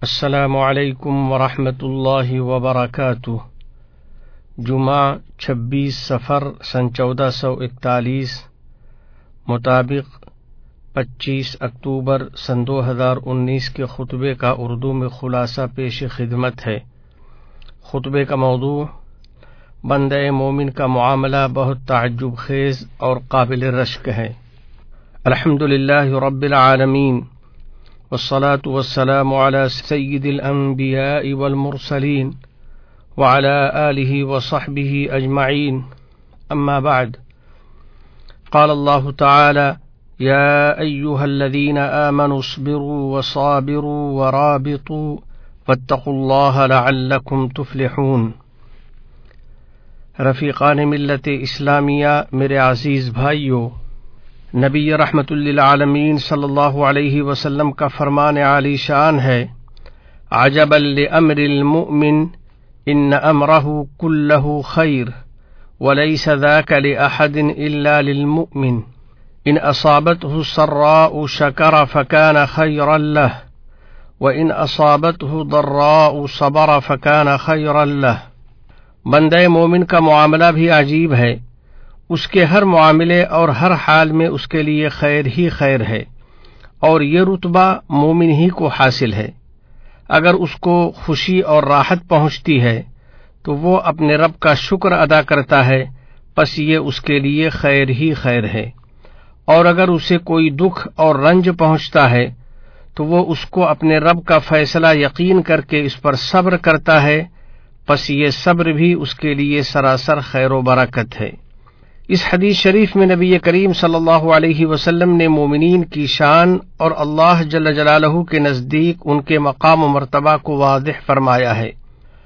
السلام علیکم ورحمۃ اللہ وبرکاتہ۔ جمعہ 26 صفر سن 1441 مطابق 25 اکتوبر سن 2019 کے خطبے کا اردو میں خلاصہ پیش خدمت ہے۔ خطبے کا موضوع بندہ مومن کا معاملہ بہت تعجب خیز اور قابل رشک ہے۔ الحمدللہ رب العالمین والصلاة والسلام على سید الانبیاء والمرسلین وعلى آلہ وصحبہ اجمعین، اما بعد، قال اللہ تعالی یا ایہا الذین آمنوا اصبروا وصابروا ورابطوا واتقوا اللہ لعلکم تفلحون۔ رفیقان ملت اسلامیہ، میرے عزیز بھائیو، نبی رحمت للعالمین صلی اللہ علیہ وسلم کا فرمان عالی شان ہے، عجبا لامر المؤمن ان امرہ کلہ خیر وليس ذاك لأحد الا للمؤمن ان اصابته السراء شکر فكان خيرا له وان اصابته ضراء صبر فكان خيرا له۔ بندہ مومن کا معاملہ بھی عجیب ہے، اس کے ہر معاملے اور ہر حال میں اس کے لیے خیر ہی خیر ہے، اور یہ رتبہ مومن ہی کو حاصل ہے۔ اگر اس کو خوشی اور راحت پہنچتی ہے تو وہ اپنے رب کا شکر ادا کرتا ہے، پس یہ اس کے لیے خیر ہی خیر ہے، اور اگر اسے کوئی دکھ اور رنج پہنچتا ہے تو وہ اس کو اپنے رب کا فیصلہ یقین کر کے اس پر صبر کرتا ہے، پس یہ صبر بھی اس کے لیے سراسر خیر و برکت ہے۔ اس حدیث شریف میں نبی کریم صلی اللہ علیہ وسلم نے مومنین کی شان اور اللہ جل جلالہ کے نزدیک ان کے مقام و مرتبہ کو واضح فرمایا ہے،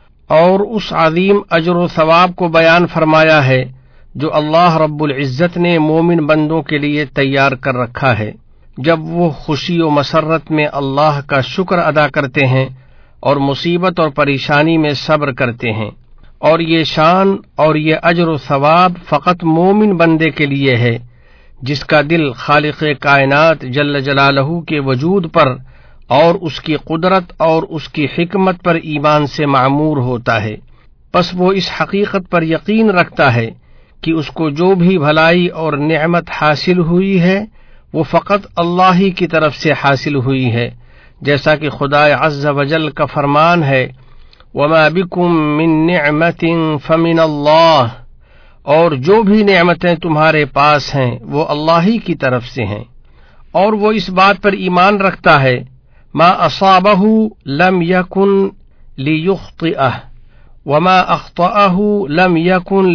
اور اس عظیم اجر و ثواب کو بیان فرمایا ہے جو اللہ رب العزت نے مومن بندوں کے لیے تیار کر رکھا ہے جب وہ خوشی و مسرت میں اللہ کا شکر ادا کرتے ہیں اور مصیبت اور پریشانی میں صبر کرتے ہیں۔ اور یہ شان اور یہ اجر و ثواب فقط مومن بندے کے لیے ہے جس کا دل خالق کائنات جل جلالہ کے وجود پر اور اس کی قدرت اور اس کی حکمت پر ایمان سے معمور ہوتا ہے۔ پس وہ اس حقیقت پر یقین رکھتا ہے کہ اس کو جو بھی بھلائی اور نعمت حاصل ہوئی ہے وہ فقط اللہ ہی کی طرف سے حاصل ہوئی ہے، جیسا کہ خدا عز و جل کا فرمان ہے، وَمَا بِكُم مِّن نِّعْمَةٍ فَمِنَ اللَّهِ، اور جو بھی نعمتیں تمہارے پاس ہیں وہ اللہ ہی کی طرف سے ہیں۔ اور وہ اس بات پر ایمان رکھتا ہے، مَا أَصَابَهُ لَمْ يَكُن لِيُخْطِئَهُ وَمَا أَخْطَأَهُ لَمْ يَكُن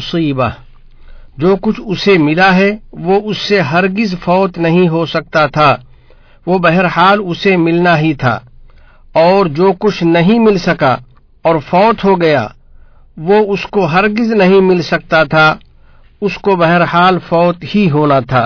لِيُصِيبَهُ، جو کچھ اسے ملا ہے وہ اس سے ہرگز فوت نہیں ہو سکتا تھا، وہ بہرحال اسے ملنا ہی تھا، اور جو کچھ نہیں مل سکا اور فوت ہو گیا وہ اس کو ہرگز نہیں مل سکتا تھا، اس کو بہرحال فوت ہی ہونا تھا۔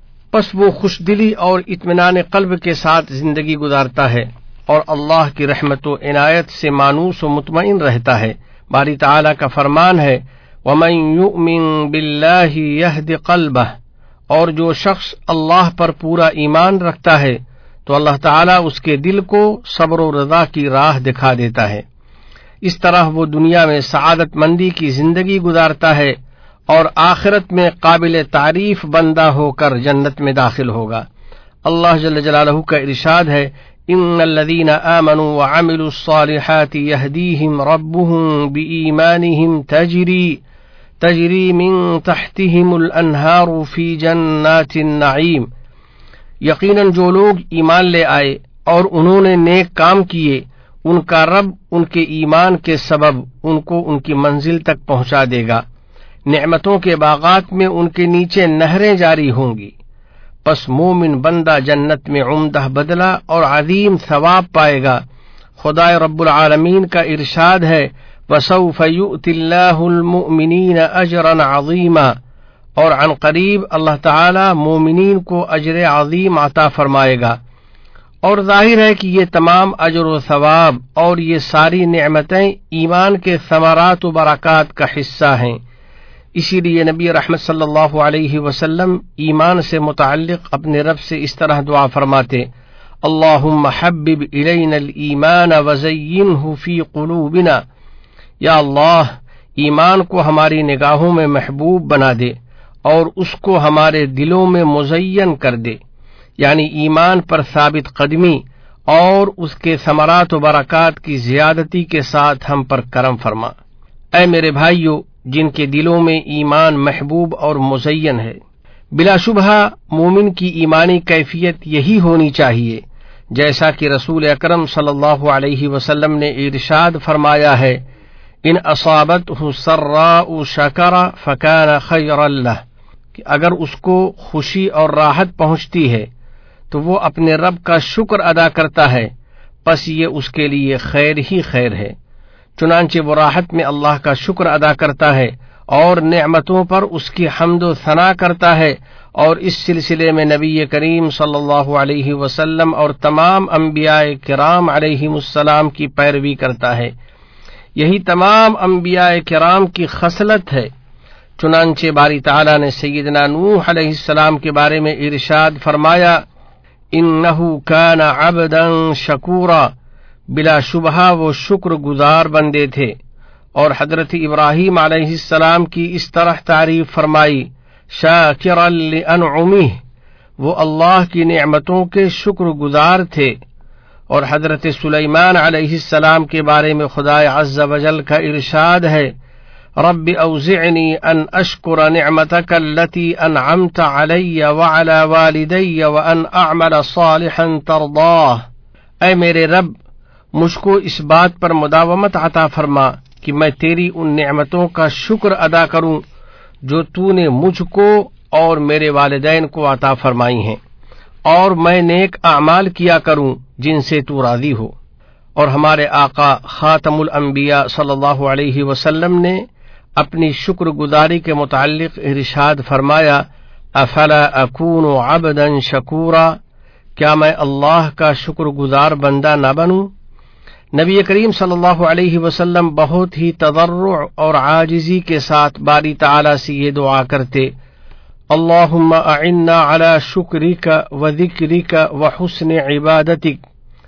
پس وہ خوش دلی اور اطمینان قلب کے ساتھ زندگی گزارتا ہے اور اللہ کی رحمت و عنایت سے مانوس و مطمئن رہتا ہے۔ باری تعالیٰ کا فرمان ہے، وَمَن يُؤْمِن بِاللَّهِ يَهْدِ قَلْبَهُ، اور جو شخص اللہ پر پورا ایمان رکھتا ہے تو اللہ تعالیٰ اس کے دل کو صبر و رضا کی راہ دکھا دیتا ہے۔ اس طرح وہ دنیا میں سعادت مندی کی زندگی گزارتا ہے اور آخرت میں قابل تعریف بندہ ہو کر جنت میں داخل ہوگا۔ اللہ جل جلالہ کا ارشاد ہے، ان الذین آمنوا وعملوا الصالحات یہدیہم ربہم بایمانہم تجری من تحتہم الانہار فی جنات النعیم۔ یقیناً جو لوگ ایمان لے آئے اور انہوں نے نیک کام کیے، ان کا رب ان کے ایمان کے سبب ان کو ان کی منزل تک پہنچا دے گا، نعمتوں کے باغات میں ان کے نیچے نہریں جاری ہوں گی۔ پس مومن بندہ جنت میں عمدہ بدلہ اور عظیم ثواب پائے گا۔ خدا رب العالمین کا ارشاد ہے، وَسَوْفَ يُؤْتِ اللَّهُ الْمُؤْمِنِينَ أَجْرًا عَظِيمًا، اور عن قریب اللہ تعالی مومنین کو اجر عظیم عطا فرمائے گا۔ اور ظاہر ہے کہ یہ تمام اجر و ثواب اور یہ ساری نعمتیں ایمان کے ثمرات و برکات کا حصہ ہیں۔ اسی لیے نبی رحمت صلی اللہ علیہ وسلم ایمان سے متعلق اپنے رب سے اس طرح دعا فرماتے، اللہم حبب الینا الایمان وزینہ فی قلوبنا، یا اللہ ایمان کو ہماری نگاہوں میں محبوب بنا دے اور اس کو ہمارے دلوں میں مزین کر دے، یعنی ایمان پر ثابت قدمی اور اس کے ثمرات و برکات کی زیادتی کے ساتھ ہم پر کرم فرما۔ اے میرے بھائیو، جن کے دلوں میں ایمان محبوب اور مزین ہے، بلا شبہ مومن کی ایمانی کیفیت یہی ہونی چاہیے، جیسا کہ رسول اکرم صلی اللہ علیہ وسلم نے ارشاد فرمایا ہے، ان اصابتہ سراء شکر فکان خیرا لہ، کہ اگر اس کو خوشی اور راحت پہنچتی ہے تو وہ اپنے رب کا شکر ادا کرتا ہے، پس یہ اس کے لیے خیر ہی خیر ہے۔ چنانچہ وہ راحت میں اللہ کا شکر ادا کرتا ہے اور نعمتوں پر اس کی حمد و ثنا کرتا ہے، اور اس سلسلے میں نبی کریم صلی اللہ علیہ وسلم اور تمام انبیاء کرام علیہم السلام کی پیروی کرتا ہے۔ یہی تمام انبیاء کرام کی خصلت ہے۔ چنانچہ باری تعالیٰ نے سیدنا نوح علیہ السلام کے بارے میں ارشاد فرمایا، انہ کان عبدا شکورا، بلا شبہ وہ شکر گزار بندے تھے۔ اور حضرت ابراہیم علیہ السلام کی اس طرح تعریف فرمائی، شاکرا لانعمہ، وہ اللہ کی نعمتوں کے شکر گزار تھے۔ اور حضرت سلیمان علیہ السلام کے بارے میں خدا عز و جل کا ارشاد ہے، رب اوزعنی ان اشکر نعمتک التی انعمت علی وعلی والدی وان اعمل صالحا ترضاہ، اے میرے رب مجھ کو اس بات پر مداومت عطا فرما کہ میں تیری ان نعمتوں کا شکر ادا کروں جو تو نے مجھ کو اور میرے والدین کو عطا فرمائی ہیں، اور میں نیک اعمال کیا کروں جن سے تو راضی ہو۔ اور ہمارے آقا خاتم الانبیاء صلی اللہ علیہ وسلم نے اپنی شکر گزاری کے متعلق ارشاد فرمایا، افلا اکون عبدا شکورا، کیا میں اللہ کا شکر گزار بندہ نہ بنوں؟ نبی کریم صلی اللہ علیہ وسلم بہت ہی تضرع اور عاجزی کے ساتھ باری تعالیٰ سے یہ دعا کرتے، اللہم اعنا علی شکرک و ذکرک و حسن عبادتک،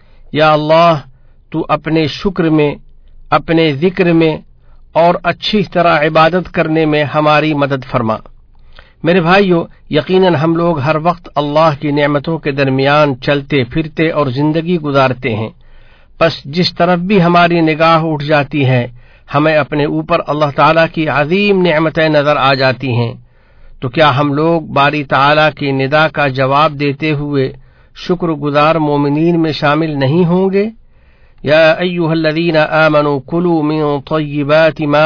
یا اللہ تو اپنے شکر میں، اپنے ذکر میں اور اچھی طرح عبادت کرنے میں ہماری مدد فرما۔ میرے بھائیو، یقیناً ہم لوگ ہر وقت اللہ کی نعمتوں کے درمیان چلتے پھرتے اور زندگی گزارتے ہیں، بس جس طرف بھی ہماری نگاہ اٹھ جاتی ہے ہمیں اپنے اوپر اللہ تعالیٰ کی عظیم نعمتیں نظر آ جاتی ہیں۔ تو کیا ہم لوگ باری تعالیٰ کی ندا کا جواب دیتے ہوئے شکر گزار مومنین میں شامل نہیں ہوں گے؟ یا ایھا الذین آمنوا کلوا من طیبات ما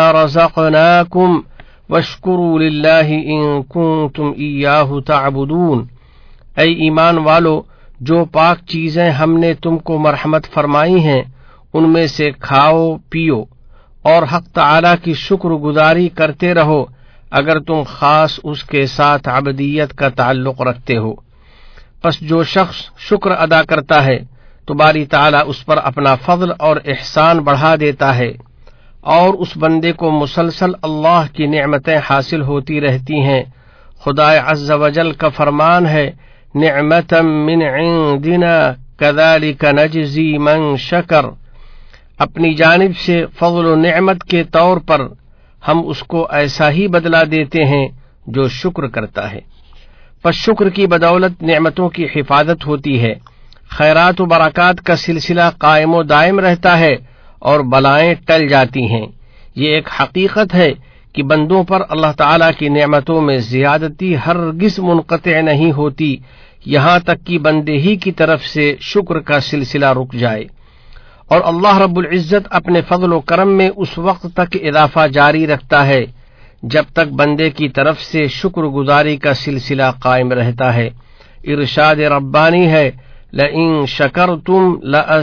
رزقناکم واشکروا للہ ان کنتم ایاہ تعبدون، اے ایمان والو، جو پاک چیزیں ہم نے تم کو مرحمت فرمائی ہیں ان میں سے کھاؤ پیو، اور حق تعالی کی شکر گزاری کرتے رہو اگر تم خاص اس کے ساتھ عبدیت کا تعلق رکھتے ہو۔ پس جو شخص شکر ادا کرتا ہے تو باری تعالی اس پر اپنا فضل اور احسان بڑھا دیتا ہے، اور اس بندے کو مسلسل اللہ کی نعمتیں حاصل ہوتی رہتی ہیں۔ خدا عز و جل کا فرمان ہے، نعمتا من عندنا کذالک نجزی من شکر، اپنی جانب سے فضل و نعمت کے طور پر ہم اس کو ایسا ہی بدلہ دیتے ہیں جو شکر کرتا ہے۔ پس شکر کی بدولت نعمتوں کی حفاظت ہوتی ہے، خیرات و برکات کا سلسلہ قائم و دائم رہتا ہے اور بلائیں ٹل جاتی ہیں۔ یہ ایک حقیقت ہے کہ بندوں پر اللہ تعالیٰ کی نعمتوں میں زیادتی ہرگز منقطع نہیں ہوتی، یہاں تک کہ بندے ہی کی طرف سے شکر کا سلسلہ رک جائے، اور اللہ رب العزت اپنے فضل و کرم میں اس وقت تک اضافہ جاری رکھتا ہے جب تک بندے کی طرف سے شکر گزاری کا سلسلہ قائم رہتا ہے۔ ارشاد ربانی ہے، لئن شکرتم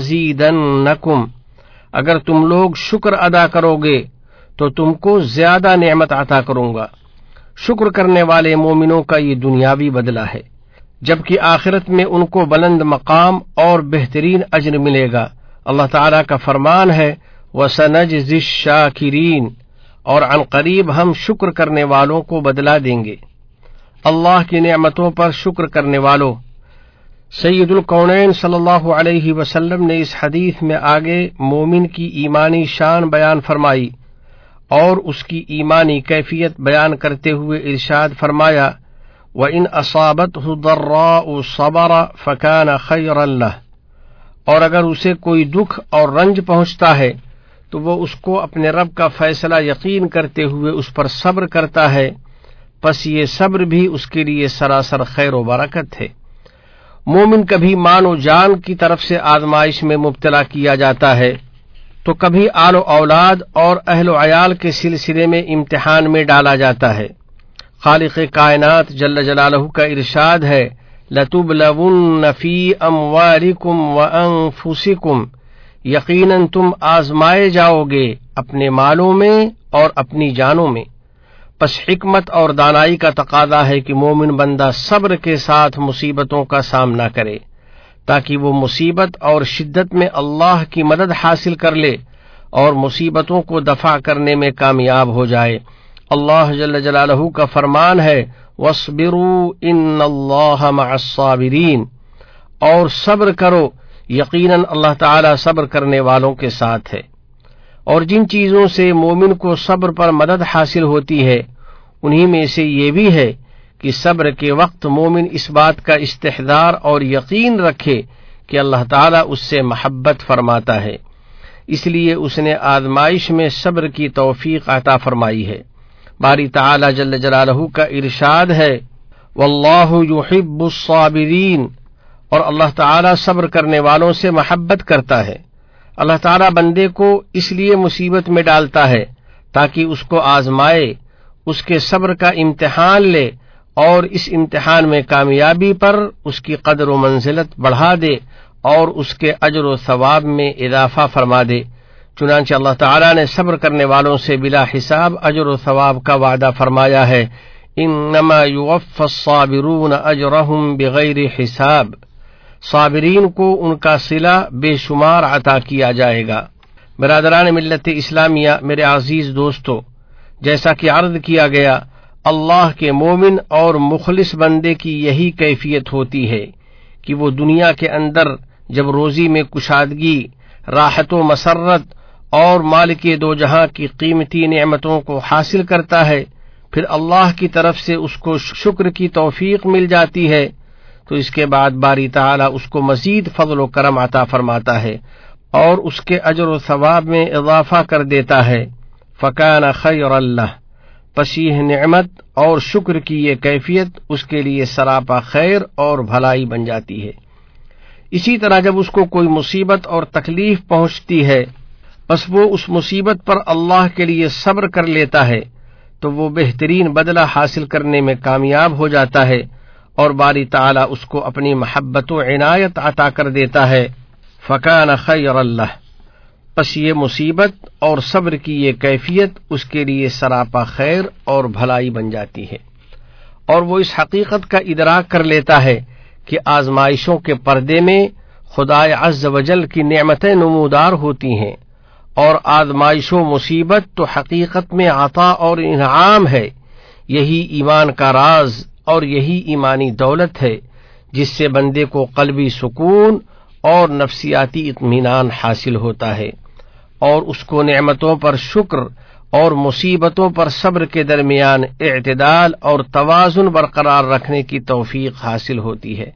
لازیدنکم، اگر تم لوگ شکر ادا کرو گے تو تم کو زیادہ نعمت عطا کروں گا۔ شکر کرنے والے مومنوں کا یہ دنیاوی بدلہ ہے، جبکہ آخرت میں ان کو بلند مقام اور بہترین اجر ملے گا۔ اللہ تعالیٰ کا فرمان ہے، وَسَنَجْزِي الشَّاكِرِينَ، اور عن قریب ہم شکر کرنے والوں کو بدلہ دیں گے۔ اللہ کی نعمتوں پر شکر کرنے والوں، سید الکونین صلی اللہ علیہ وسلم نے اس حدیث میں آگے مومن کی ایمانی شان بیان فرمائی اور اس کی ایمانی کیفیت بیان کرتے ہوئے ارشاد فرمایا وَإِنْ أَصَابَتْهُ ضَرَّاءُ صَبَرَ فَكَانَ خَيْرًا لَهُ، اور اگر اسے کوئی دکھ اور رنج پہنچتا ہے تو وہ اس کو اپنے رب کا فیصلہ یقین کرتے ہوئے اس پر صبر کرتا ہے، پس یہ صبر بھی اس کے لیے سراسر خیر و برکت ہے۔ مومن کبھی مان و جان کی طرف سے آزمائش میں مبتلا کیا جاتا ہے تو کبھی آل و اولاد اور اہل و عیال کے سلسلے میں امتحان میں ڈالا جاتا ہے۔ خالق کائنات جل جلالہ کا ارشاد ہے لَتُبْلَوُنَّ فِي أَمْوَالِكُمْ وَأَنفُسِكُمْ، یقیناً تم آزمائے جاؤ گے اپنے مالوں میں اور اپنی جانوں میں۔ پس حکمت اور دانائی کا تقاضا ہے کہ مومن بندہ صبر کے ساتھ مصیبتوں کا سامنا کرے تاکہ وہ مصیبت اور شدت میں اللہ کی مدد حاصل کر لے اور مصیبتوں کو دفع کرنے میں کامیاب ہو جائے۔ اللہ جل جلالہ کا فرمان ہے وَاصْبِرُوا إِنَّ اللَّهَ مَعَ الصَّابِرِينَ، اور صبر کرو، یقیناً اللہ تعالی صبر کرنے والوں کے ساتھ ہے۔ اور جن چیزوں سے مومن کو صبر پر مدد حاصل ہوتی ہے انہی میں سے یہ بھی ہے کہ صبر کے وقت مومن اس بات کا استحضار اور یقین رکھے کہ اللہ تعالیٰ اس سے محبت فرماتا ہے، اس لیے اس نے آزمائش میں صبر کی توفیق عطا فرمائی ہے۔ باری تعالیٰ جل جلالہ کا ارشاد ہے واللہ یحب الصابرین، اور اللہ تعالیٰ صبر کرنے والوں سے محبت کرتا ہے۔ اللہ تعالیٰ بندے کو اس لیے مصیبت میں ڈالتا ہے تاکہ اس کو آزمائے، اس کے صبر کا امتحان لے اور اس امتحان میں کامیابی پر اس کی قدر و منزلت بڑھا دے اور اس کے اجر و ثواب میں اضافہ فرما دے۔ چنانچہ اللہ تعالیٰ نے صبر کرنے والوں سے بلا حساب اجر و ثواب کا وعدہ فرمایا ہے انما یوفی الصابرون اجرہم بغیر حساب، صابرین کو ان کا صلہ بے شمار عطا کیا جائے گا۔ برادران ملت اسلامیہ، میرے عزیز دوستو، جیسا کہ عرض کیا گیا اللہ کے مومن اور مخلص بندے کی یہی کیفیت ہوتی ہے کہ وہ دنیا کے اندر جب روزی میں کشادگی، راحت و مسرت اور مالک دو جہاں کی قیمتی نعمتوں کو حاصل کرتا ہے، پھر اللہ کی طرف سے اس کو شکر کی توفیق مل جاتی ہے تو اس کے بعد باری تعالیٰ اس کو مزید فضل و کرم عطا فرماتا ہے اور اس کے اجر و ثواب میں اضافہ کر دیتا ہے۔ فَكَانَ خَيْرًا لَهُ، پس یہ نعمت اور شکر کی یہ کیفیت اس کے لیے سراپا خیر اور بھلائی بن جاتی ہے۔ اسی طرح جب اس کو کوئی مصیبت اور تکلیف پہنچتی ہے بس وہ اس مصیبت پر اللہ کے لیے صبر کر لیتا ہے تو وہ بہترین بدلہ حاصل کرنے میں کامیاب ہو جاتا ہے اور باری تعالیٰ اس کو اپنی محبت و عنایت عطا کر دیتا ہے۔ فَكَانَ خَيْرًا لَهُ، پس یہ مصیبت اور صبر کی یہ کیفیت اس کے لیے سراپا خیر اور بھلائی بن جاتی ہے، اور وہ اس حقیقت کا ادراک کر لیتا ہے کہ آزمائشوں کے پردے میں خدائے عز و جل کی نعمتیں نمودار ہوتی ہیں، اور آزمائش و مصیبت تو حقیقت میں عطا اور انعام ہے۔ یہی ایمان کا راز اور یہی ایمانی دولت ہے جس سے بندے کو قلبی سکون اور نفسیاتی اطمینان حاصل ہوتا ہے اور اس کو نعمتوں پر شکر اور مصیبتوں پر صبر کے درمیان اعتدال اور توازن برقرار رکھنے کی توفیق حاصل ہوتی ہے۔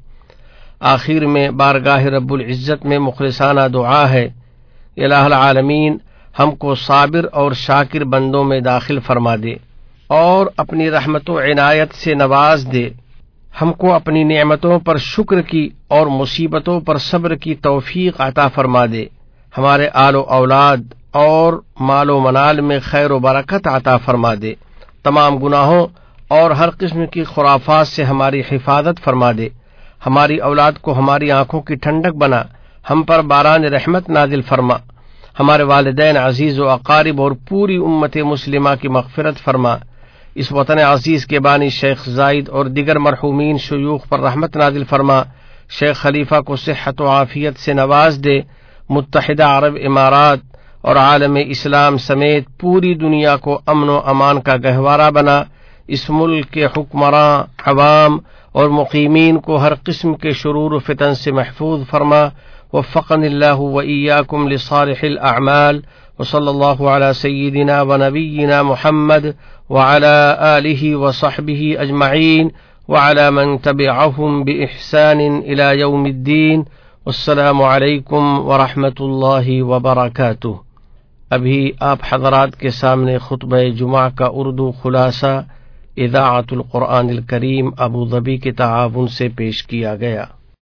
آخر میں بارگاہ رب العزت میں مخلصانہ دعا ہے الہ العالمین ہم کو صابر اور شاکر بندوں میں داخل فرما دے اور اپنی رحمت و عنایت سے نواز دے، ہم کو اپنی نعمتوں پر شکر کی اور مصیبتوں پر صبر کی توفیق عطا فرما دے، ہمارے آل و اولاد اور مال و منال میں خیر و برکت عطا فرما دے، تمام گناہوں اور ہر قسم کی خرافات سے ہماری حفاظت فرما دے، ہماری اولاد کو ہماری آنکھوں کی ٹھنڈک بنا، ہم پر باران رحمت نازل فرما، ہمارے والدین عزیز و اقارب اور پوری امت مسلمہ کی مغفرت فرما، اس وطن عزیز کے بانی شیخ زائد اور دیگر مرحومین شیوخ پر رحمت نازل فرما، شیخ خلیفہ کو صحت و عافیت سے نواز دے، متحدہ عرب امارات اور عالم اسلام سمیت پوری دنیا کو امن و امان کا گہوارہ بنا، اس ملک کے حکمراں، عوام اور مقیمین کو ہر قسم کے شرور و فتن سے محفوظ فرما۔ وفقنی اللہ وإیاکم لصالح الاعمال، وصلی اللہ علی سیدنا ونبینا محمد وعلى آلہ وصحبہ اجمعین وعلى من تبعهم بإحسان إلى يوم الدین۔ والسلام علیکم ورحمۃ اللہ وبرکاتہ۔ ابھی آپ حضرات کے سامنے خطبہ جمعہ کا اردو خلاصہ اذاعت القرآن الکریم ابوظبی کے تعاون سے پیش کیا گیا۔